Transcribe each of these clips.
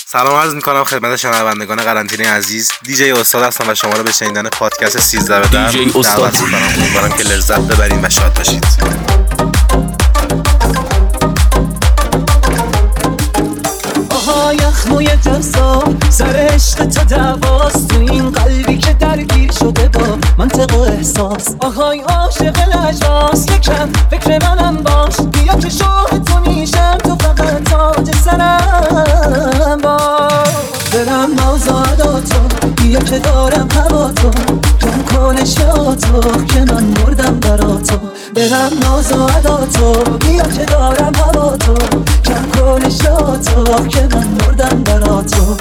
سلام عرض میکنم خدمت شنوندگان قرنطینه عزیز. دیجی استاد هستم و شما رو به شنیدن پادکست 13 به در دیجی استاد دعوت میکنم. امیدوارم که لذت ببرید و شاد باشید. یخموی جزا سر عشق تا دواست تو این قلبی که درگیر شده با منطق و احساس. آهای عاشق لجواس یکم فکر منم باش، بیا که شاه تو میشم، تو فقط تاج سرم باش. برم نازادا تو بیا که دارم هوا تو، کم کن اشیاتو که من مردم برا تو. برم نازادا تو بیا که دارم هوا تو، کم کن اشیاتو که من مردم برا تو.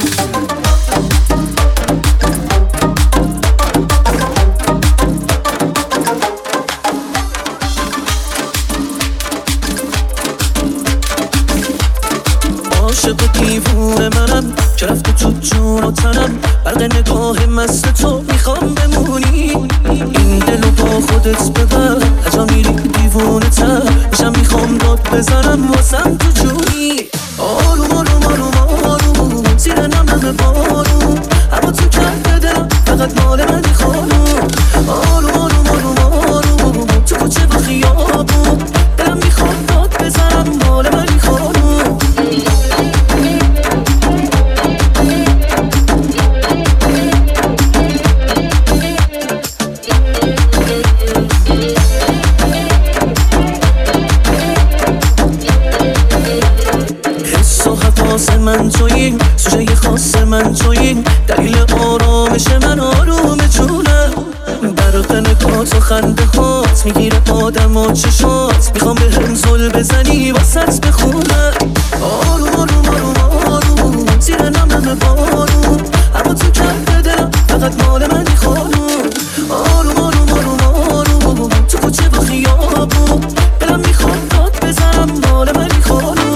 عاشق دیوونه منم که رفته تو جون و تنم، برق نگاه مست تو میخوام بمونی. این دلو با خودت ببر، هجا میری دیوونه تر میشم، میخوام داد بزنم واسم تو جونی. آروم آروم آروم آروم زیر نمه بارون، هوا تو کرده دلم فقط مال منی خانوم. آروم آروم آروم آروم تو کوچه و خیابون، دلم میخوام داد بزنم مال منی خانوم. من تویین سوژه خاص من تویین، دلیل آرامش من آروم جونم. برق نگات و خنده هات میگیره آدم و چشات، میخوام به هم زل بزنی واسط بخونم. آروم آروم آروم آروم زیر نمه بارون، هوا تو کرده دلم فقط مال منی خانوم. آروم آروم آروم آروم تو کوچه و خیابون، دلم میخواد داد بزنم مال منی خانوم.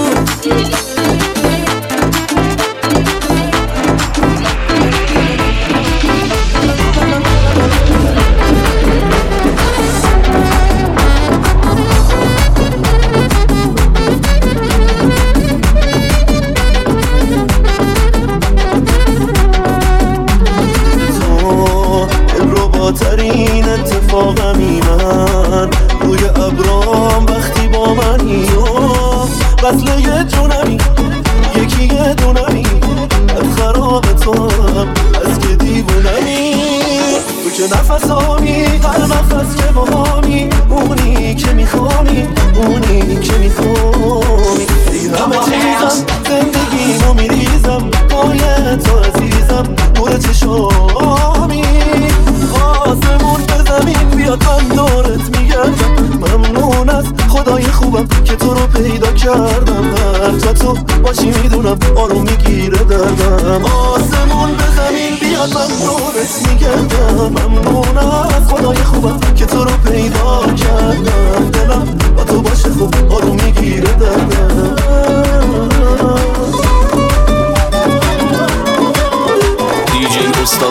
ترین اتفاقمی من روی ابرام وقتی با منی، قتل یه جونمی یکی یه دونمی، از خراب تو هم از که دیوونمی. تو که نفسامی هر نفس که باهامی، اونی که میخوانی اونی که میخوانی. ای همه چیزم زندگیمو میریزم پای تو عزیزم، نور چشامی. آسمون به زمین بیاد من دورت میگردم، ممنون از خدای خوبم که تو رو پیدا کردم. هر جا تو باشی میدونم آروم میگیره دردم. آسمون به زمین بیاد من دورت میگردم، ممنون از خدای خوبم که تو رو پیدا کردم. دلم با تو باشه خوب آروم میگیره دردم. دیجی استاد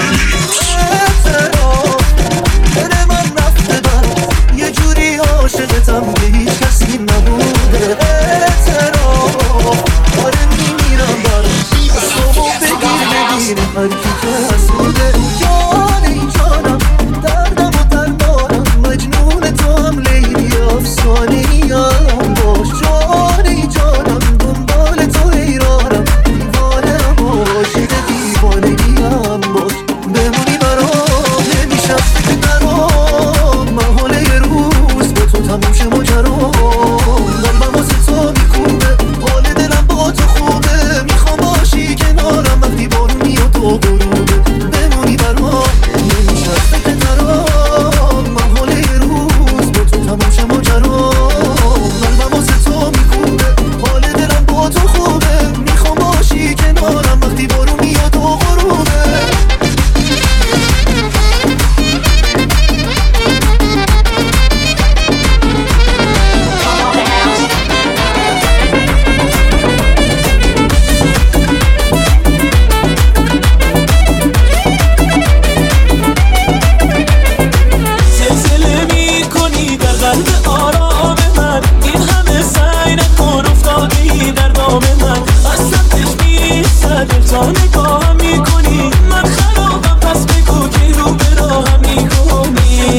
عاشقتم به هیچ کسی نبوده. اعتراف آره میمیرم برام، صبح بگیر بگیر هر کی که حسوده. جان این جانم تا نگاهم میکنی من خرابم پس بگو که رو به راهم میکنی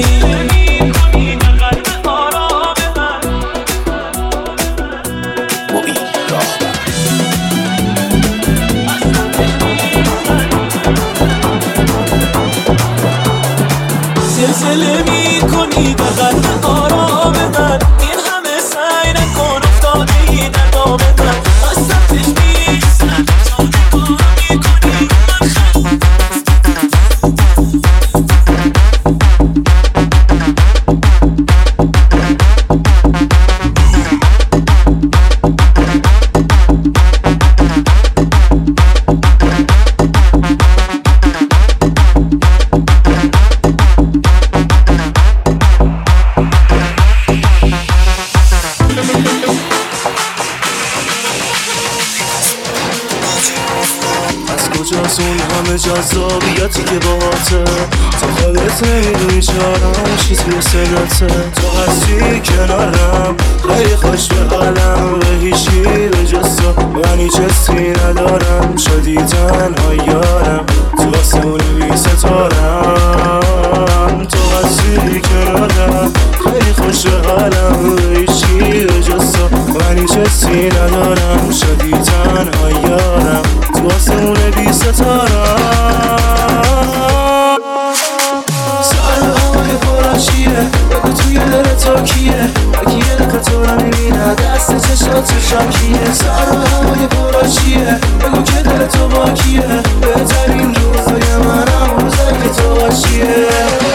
زلزله میکنی در قلب آرام من این همه سعی نکن افتاده ای در دام من از سمتش نیستم تا نگاه میکنی من کجاست اون همه جذابیتی که باهاته تو خودت نمیدونی چرا چی توی صداته تو هستی کنارم خیلی خوش به حالم به هیچی به جز تو من هیچ حسی ندارم شدی تنها یارم تو آسمون بی ستارم تو هستی کنارم خیلی خوش به حالم به هیچی به جز تو من هیچ حسی ندارم شدی تنها یارم تو آسمون بی ستارم سالهای پرا چیه بگو توی دل تو کیه اگه یه دقیقه تو رو میبینه دست چشات شاکیه سالهای پرا چیه بگو که دل تو با کیه بهترین روزای منم روزایی که تو باشیه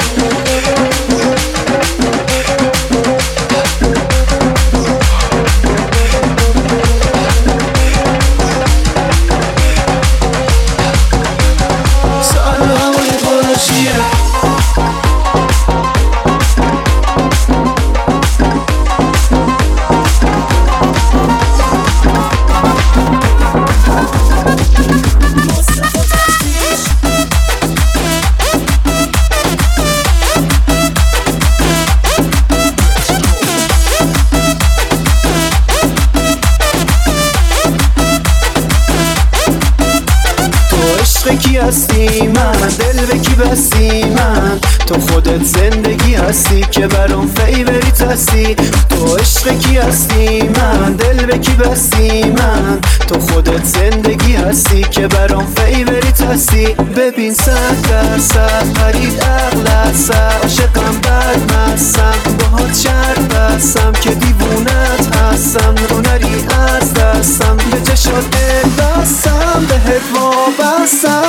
کی هستی من دل به کی بستی من تو خودت زندگی هستی که برام فیوریت هستی تو عشق کی هستی من دل به کی بستی من تو خودت زندگی هستی که برام فیوریت هستی ببین 100% خرید عقل سر عاشقم بد مستم باهات شرط بستم که دیوونت هستم هنری از دستم به چشات دل بستم بهت وابستم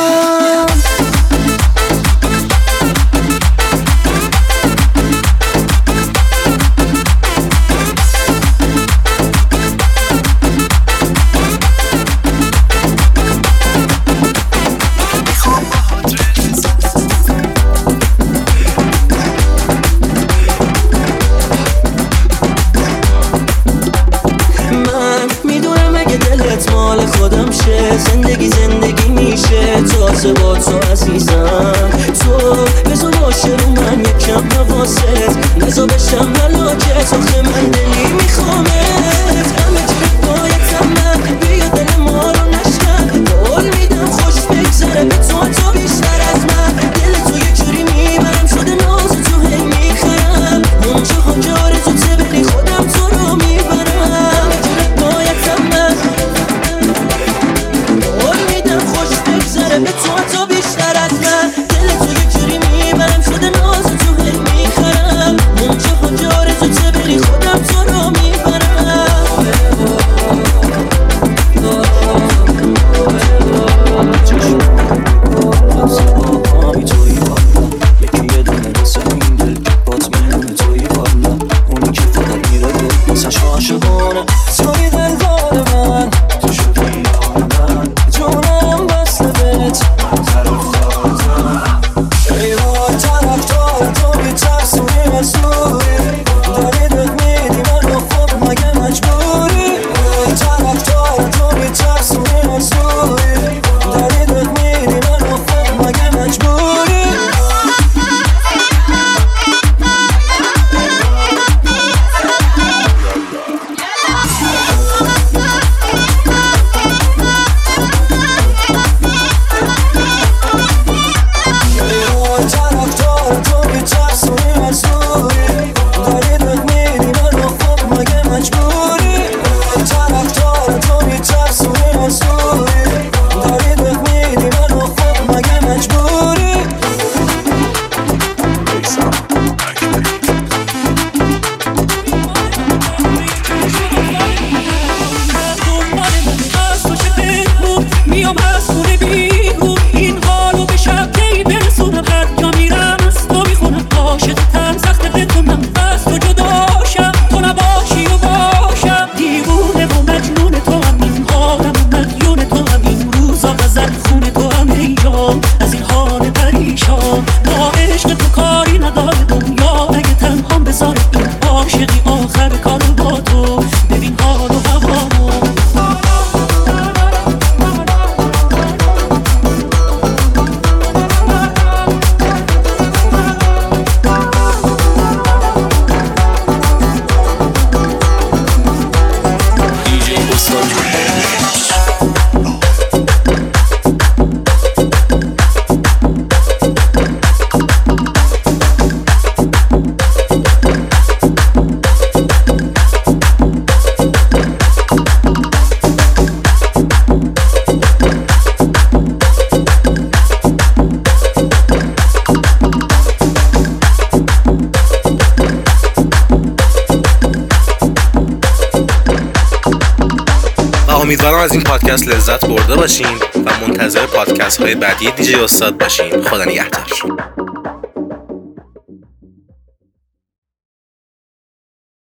مال خودم شه زندگی میشه تازه با تو عزیزم تو بذار باشه رو من یکم حواست نزا بشم ملاکت آخه من دلی میخوامت همه جرد بایدم من بیا دل ما رو نشکن قول میدم خوش بگذره به تو بیشتر از من دل تو یه جوری میبرم شده ناز تو هی میخرم اونجا ها که آرزو بری خودم تو رو میبرم همه جرد بایدم من به تو بیشتر از من دل تو یه جوری میبرم شده ناز تو هی میخرم اونجا ها که آرزو بری خودم تو رو میبرم مسئولی داری بخمیدی منو خب مگه مجبوری میام از خونه بیرون این حالو به شب کی برسونم هر جا میرم از تو میخونم عاشقتم سخت بتونم از تو جداشم تو نباشی و باشم دیوونه و مجنون تو هم این حالم و مدیون تو هم این روزا غزل خون تو هم اینجا از این حال پریشان با عشق تو کاری نداره دنیا اگه تنهام بذاره این عاشقی آخر کار با تو ببین حال و هوامو امیدوارم از این پادکست لذت برده باشین و منتظر پادکست های بعدی دیجی استاد باشین. خدا نگهدار.